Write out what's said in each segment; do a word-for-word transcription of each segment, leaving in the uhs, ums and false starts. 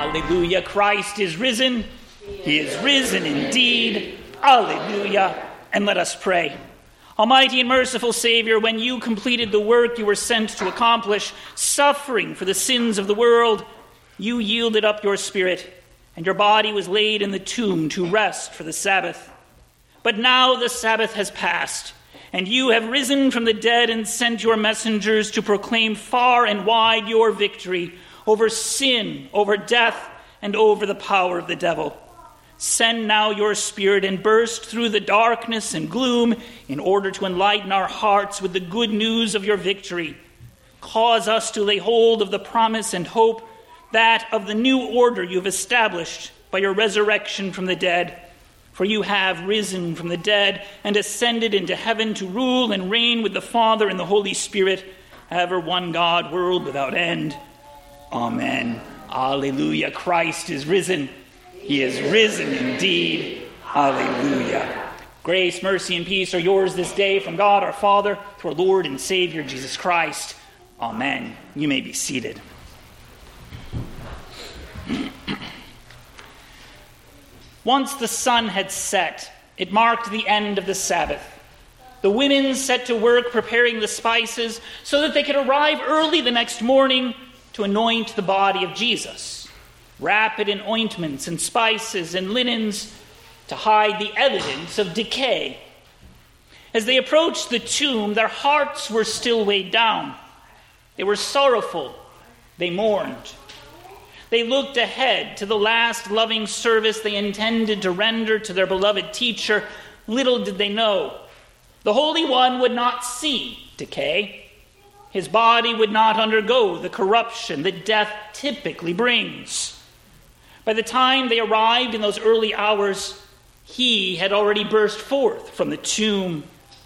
Alleluia. Christ is risen. He is risen indeed. Alleluia. And let us pray. Almighty and merciful Savior, when you completed the work you were sent to accomplish, suffering for the sins of the world, you yielded up your spirit, and your body was laid in the tomb to rest for the Sabbath. But now the Sabbath has passed, and you have risen from the dead and sent your messengers to proclaim far and wide your victory over sin, over death, and over the power of the devil. Send now your Spirit and burst through the darkness and gloom in order to enlighten our hearts with the good news of your victory. Cause us to lay hold of the promise and hope that of the new order you have established by your resurrection from the dead. For you have risen from the dead and ascended into heaven to rule and reign with the Father and the Holy Spirit, ever one God, world without end. Amen. Alleluia. Christ is risen. He is risen indeed. Alleluia. Grace, mercy, and peace are yours this day from God our Father, through our Lord and Savior Jesus Christ. Amen. You may be seated. Once the sun had set, it marked the end of the Sabbath. The women set to work preparing the spices so that they could arrive early the next morning to anoint the body of Jesus. Wrap it in ointments and spices and linens to hide the evidence of decay. As they approached the tomb, their hearts were still weighed down. They were sorrowful. They mourned. They looked ahead to the last loving service they intended to render to their beloved teacher. Little did they know, the Holy One would not see decay. His body would not undergo the corruption that death typically brings. By the time they arrived in those early hours, he had already burst forth from the tomb.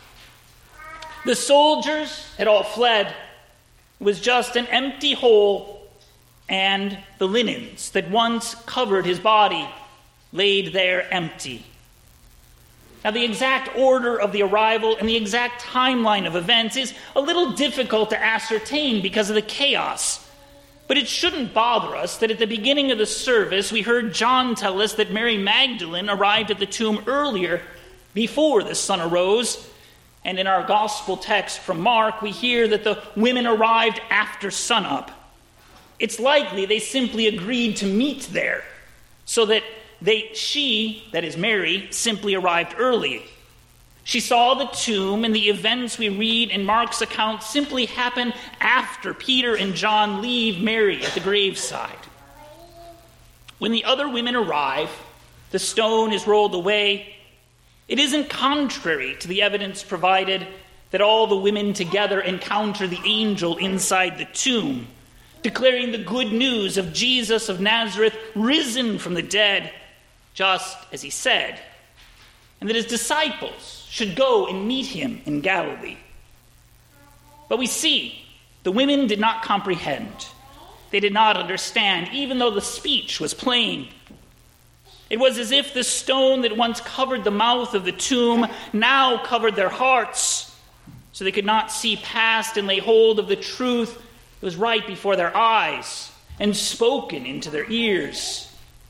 The soldiers had all fled. It was just an empty hole and the linens that once covered his body laid there empty. Now, the exact order of the arrival and the exact timeline of events is a little difficult to ascertain because of the chaos. But it shouldn't bother us that at the beginning of the service, we heard John tell us that Mary Magdalene arrived at the tomb earlier, before the sun arose. And in our gospel text from Mark, we hear that the women arrived after sunup. It's likely they simply agreed to meet there, so that they, she, that is Mary, simply arrived early. She saw the tomb, and the events we read in Mark's account simply happen after Peter and John leave Mary at the graveside. When the other women arrive, the stone is rolled away. It isn't contrary to the evidence provided that all the women together encounter the angel inside the tomb, declaring the good news of Jesus of Nazareth risen from the dead, just as he said, and that his disciples should go and meet him in Galilee. But we see the women did not comprehend. They did not understand, even though the speech was plain. It was as if the stone that once covered the mouth of the tomb now covered their hearts, so they could not see past and lay hold of the truth that was right before their eyes and spoken into their ears.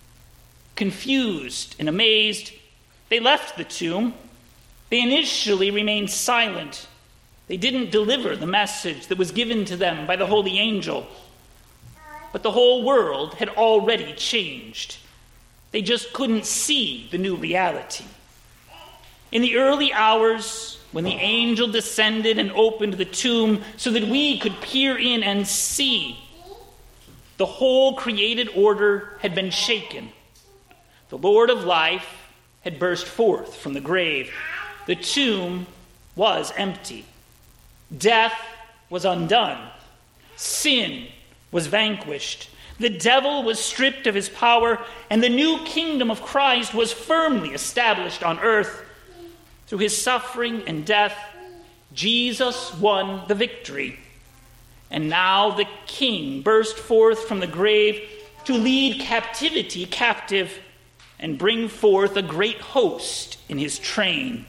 Confused and amazed, they left the tomb. They initially remained silent. They didn't deliver the message that was given to them by the holy angel. But the whole world had already changed. They just couldn't see the new reality. In the early hours, when the angel descended and opened the tomb so that we could peer in and see, the whole created order had been shaken. The Lord of life had burst forth from the grave. The tomb was empty. Death was undone. Sin was vanquished. The devil was stripped of his power, and the new kingdom of Christ was firmly established on earth. Through his suffering and death, Jesus won the victory. And now the King burst forth from the grave to lead captivity captive and bring forth a great host in his train.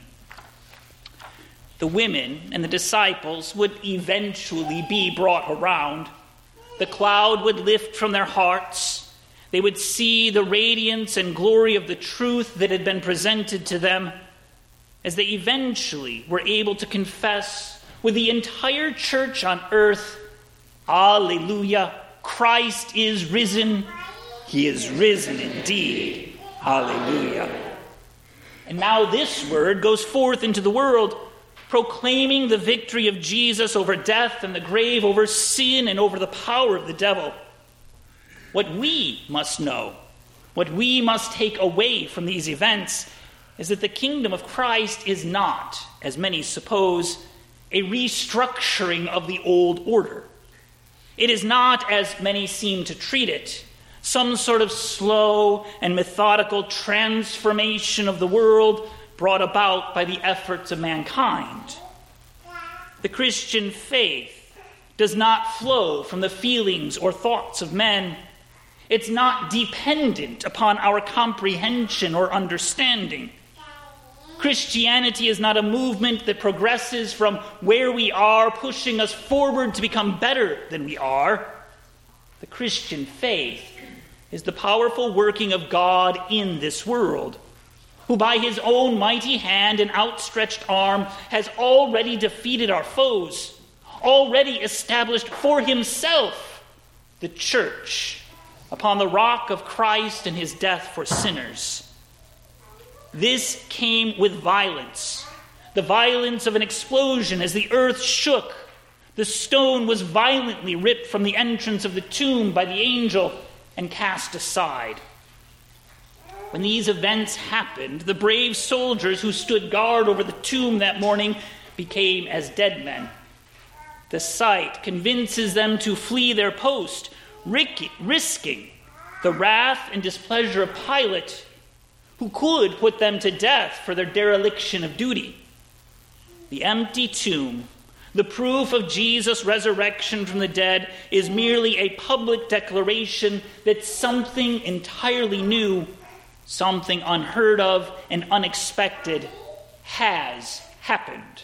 The women and the disciples would eventually be brought around. The cloud would lift from their hearts. They would see the radiance and glory of the truth that had been presented to them as they eventually were able to confess with the entire church on earth, Alleluia, Christ is risen. He is risen indeed. Alleluia. And now this word goes forth into the world, proclaiming the victory of Jesus over death and the grave, over sin and over the power of the devil. What we must know, what we must take away from these events, is that the kingdom of Christ is not, as many suppose, a restructuring of the old order. It is not, as many seem to treat it, some sort of slow and methodical transformation of the world brought about by the efforts of mankind. The Christian faith does not flow from the feelings or thoughts of men. It's not dependent upon our comprehension or understanding. Christianity is not a movement that progresses from where we are, pushing us forward to become better than we are. The Christian faith is the powerful working of God in this world, who by his own mighty hand and outstretched arm has already defeated our foes, already established for himself the church upon the rock of Christ and his death for sinners. This came with violence, the violence of an explosion as the earth shook. The stone was violently ripped from the entrance of the tomb by the angel and cast aside. When these events happened, the brave soldiers who stood guard over the tomb that morning became as dead men. The sight convinces them to flee their post, risking the wrath and displeasure of Pilate, who could put them to death for their dereliction of duty. The empty tomb, the proof of Jesus' resurrection from the dead, is merely a public declaration that something entirely new, something unheard of and unexpected has happened.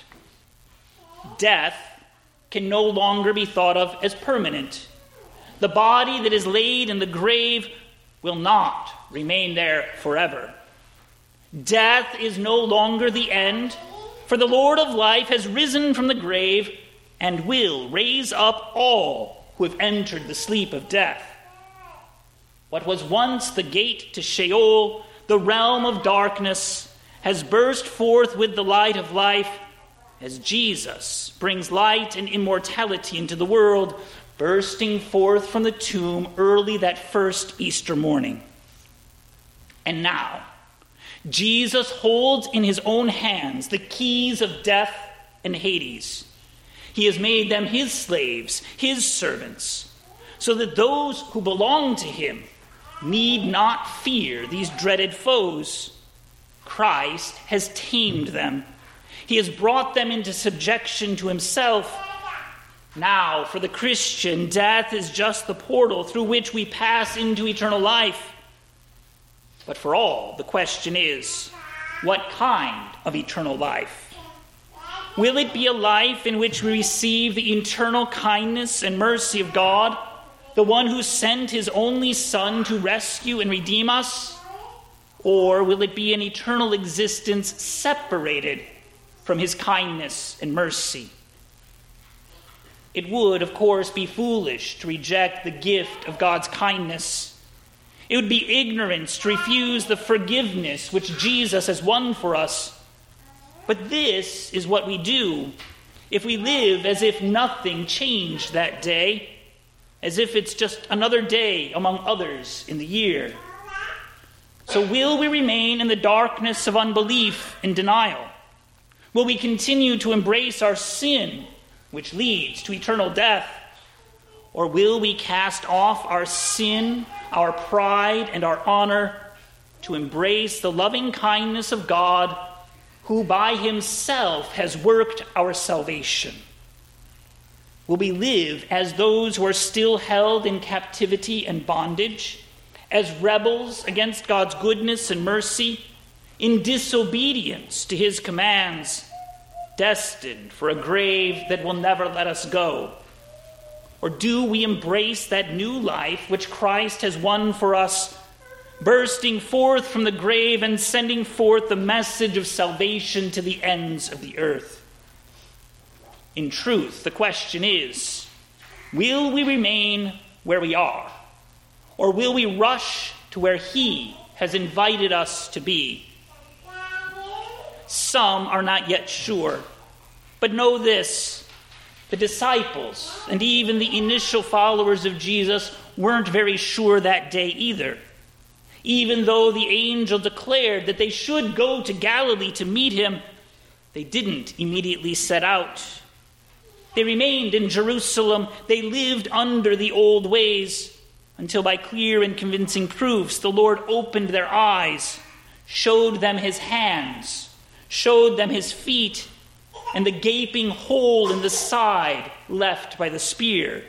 Death can no longer be thought of as permanent. The body that is laid in the grave will not remain there forever. Death is no longer the end, for the Lord of life has risen from the grave and will raise up all who have entered the sleep of death. What was once the gate to Sheol, the realm of darkness, has burst forth with the light of life as Jesus brings light and immortality into the world, bursting forth from the tomb early that first Easter morning. And now, Jesus holds in his own hands the keys of death and Hades. He has made them his slaves, his servants, so that those who belong to him need not fear these dreaded foes. Christ has tamed them. He has brought them into subjection to himself. Now, for the Christian, death is just the portal through which we pass into eternal life. But for all, the question is, what kind of eternal life? Will it be a life in which we receive the eternal kindness and mercy of God, the one who sent his only Son to rescue and redeem us? Or will it be an eternal existence separated from his kindness and mercy? It would, of course, be foolish to reject the gift of God's kindness. It would be ignorance to refuse the forgiveness which Jesus has won for us. But this is what we do if we live as if nothing changed that day, as if it's just another day among others in the year. So will we remain in the darkness of unbelief and denial? Will we continue to embrace our sin, which leads to eternal death? Or will we cast off our sin, our pride, and our honor to embrace the loving kindness of God, who by himself has worked our salvation? Will we live as those who are still held in captivity and bondage, as rebels against God's goodness and mercy, in disobedience to his commands, destined for a grave that will never let us go? Or do we embrace that new life which Christ has won for us, bursting forth from the grave and sending forth the message of salvation to the ends of the earth? In truth, the question is, will we remain where we are, or will we rush to where he has invited us to be? Some are not yet sure, but know this: the disciples and even the initial followers of Jesus weren't very sure that day either. Even though the angel declared that they should go to Galilee to meet him, they didn't immediately set out. They remained in Jerusalem. They lived under the old ways until by clear and convincing proofs the Lord opened their eyes, showed them his hands, showed them his feet, and the gaping hole in the side left by the spear.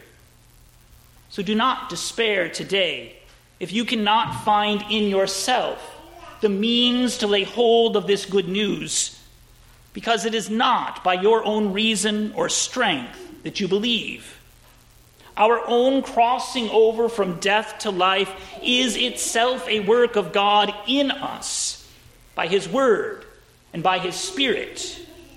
So do not despair today if you cannot find in yourself the means to lay hold of this good news, because it is not by your own reason or strength that you believe. Our own crossing over from death to life is itself a work of God in us, by his word and by his Spirit.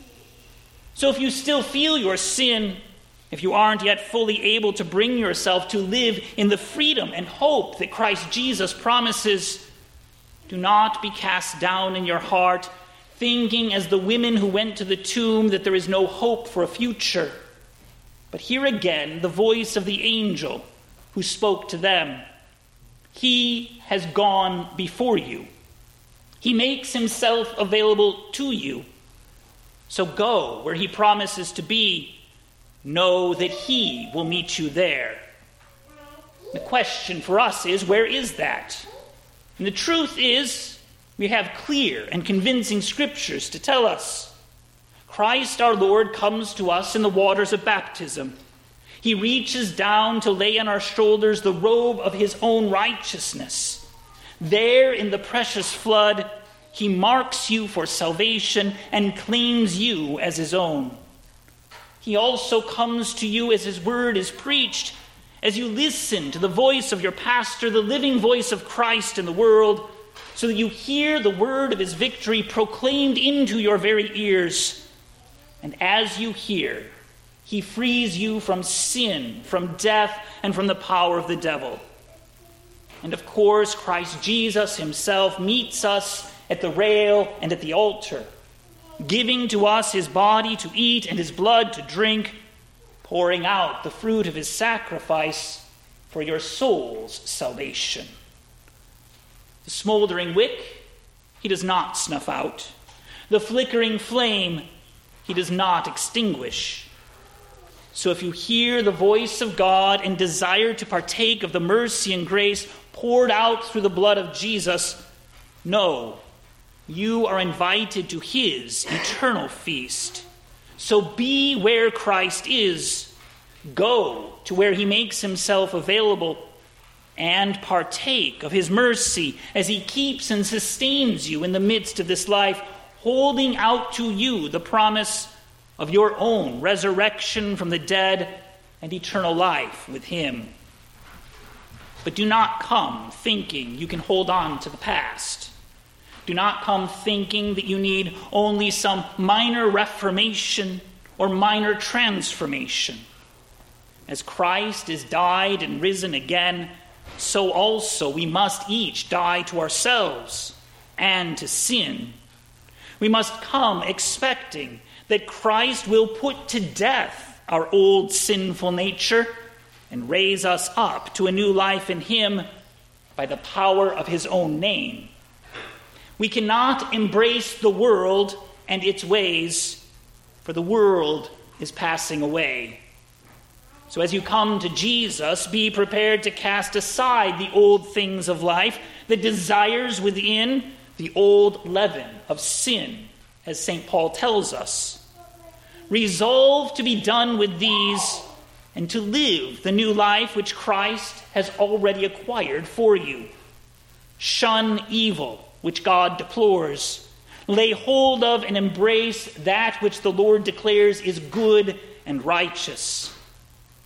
So if you still feel your sin, if you aren't yet fully able to bring yourself to live in the freedom and hope that Christ Jesus promises, do not be cast down in your heart, thinking as the women who went to the tomb that there is no hope for a future. But hear again the voice of the angel who spoke to them. He has gone before you. He makes himself available to you. So go where he promises to be. Know that he will meet you there. The question for us is, where is that? And the truth is, we have clear and convincing scriptures to tell us. Christ our Lord comes to us in the waters of baptism. He reaches down to lay on our shoulders the robe of his own righteousness. There in the precious flood, he marks you for salvation and claims you as his own. He also comes to you as his word is preached, as you listen to the voice of your pastor, the living voice of Christ in the world, so that you hear the word of his victory proclaimed into your very ears. And as you hear, he frees you from sin, from death, and from the power of the devil. And of course, Christ Jesus himself meets us at the rail and at the altar, giving to us his body to eat and his blood to drink, pouring out the fruit of his sacrifice for your soul's salvation. The smoldering wick he does not snuff out. The flickering flame he does not extinguish. So if you hear the voice of God and desire to partake of the mercy and grace poured out through the blood of Jesus, know you are invited to his eternal feast. So be where Christ is. Go to where he makes himself available and partake of his mercy as he keeps and sustains you in the midst of this life, holding out to you the promise of your own resurrection from the dead and eternal life with him. But do not come thinking you can hold on to the past. Do not come thinking that you need only some minor reformation or minor transformation. As Christ is died and risen again, so also we must each die to ourselves and to sin. We must come expecting that Christ will put to death our old sinful nature and raise us up to a new life in him by the power of his own name. We cannot embrace the world and its ways, for the world is passing away. So as you come to Jesus, be prepared to cast aside the old things of life, the desires within, the old leaven of sin, as Saint Paul tells us. Resolve to be done with these and to live the new life which Christ has already acquired for you. Shun evil, which God deplores. Lay hold of and embrace that which the Lord declares is good and righteous.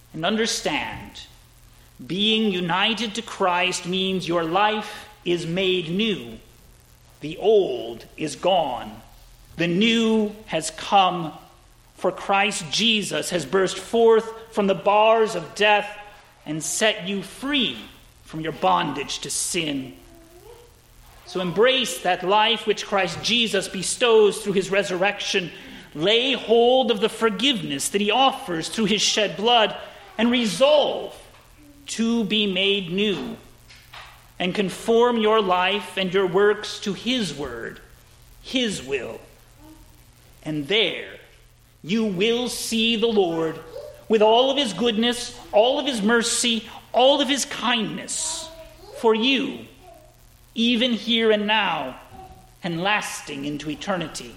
And understand, being united to Christ means your life is made new. The old is gone. The new has come. For Christ Jesus has burst forth from the bars of death and set you free from your bondage to sin. So embrace that life which Christ Jesus bestows through his resurrection. Lay hold of the forgiveness that he offers through his shed blood, and resolve to be made new, and conform your life and your works to his word, his will. And there you will see the Lord with all of his goodness, all of his mercy, all of his kindness for you, even here and now, and lasting into eternity.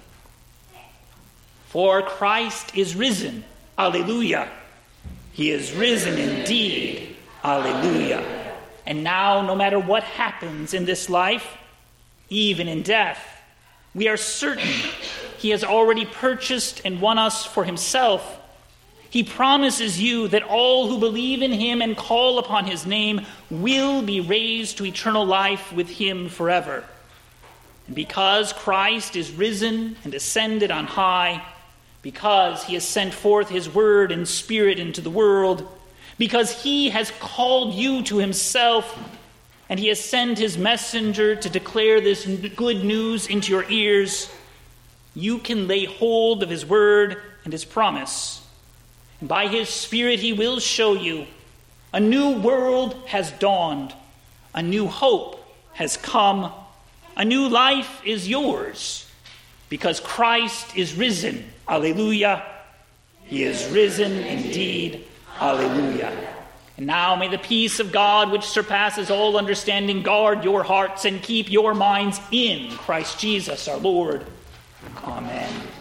For Christ is risen. Alleluia. He is risen indeed. Alleluia. And now, no matter what happens in this life, even in death, we are certain he has already purchased and won us for himself. He promises you that all who believe in him and call upon his name will be raised to eternal life with him forever. And because Christ is risen and ascended on high, because he has sent forth his word and spirit into the world, because he has called you to himself, and he has sent his messenger to declare this good news into your ears, you can lay hold of his word and his promise. And by his Spirit he will show you a new world has dawned, a new hope has come, a new life is yours, because Christ is risen. Alleluia. He is risen indeed. Alleluia. And now may the peace of God, which surpasses all understanding, guard your hearts and keep your minds in Christ Jesus our Lord. Amen.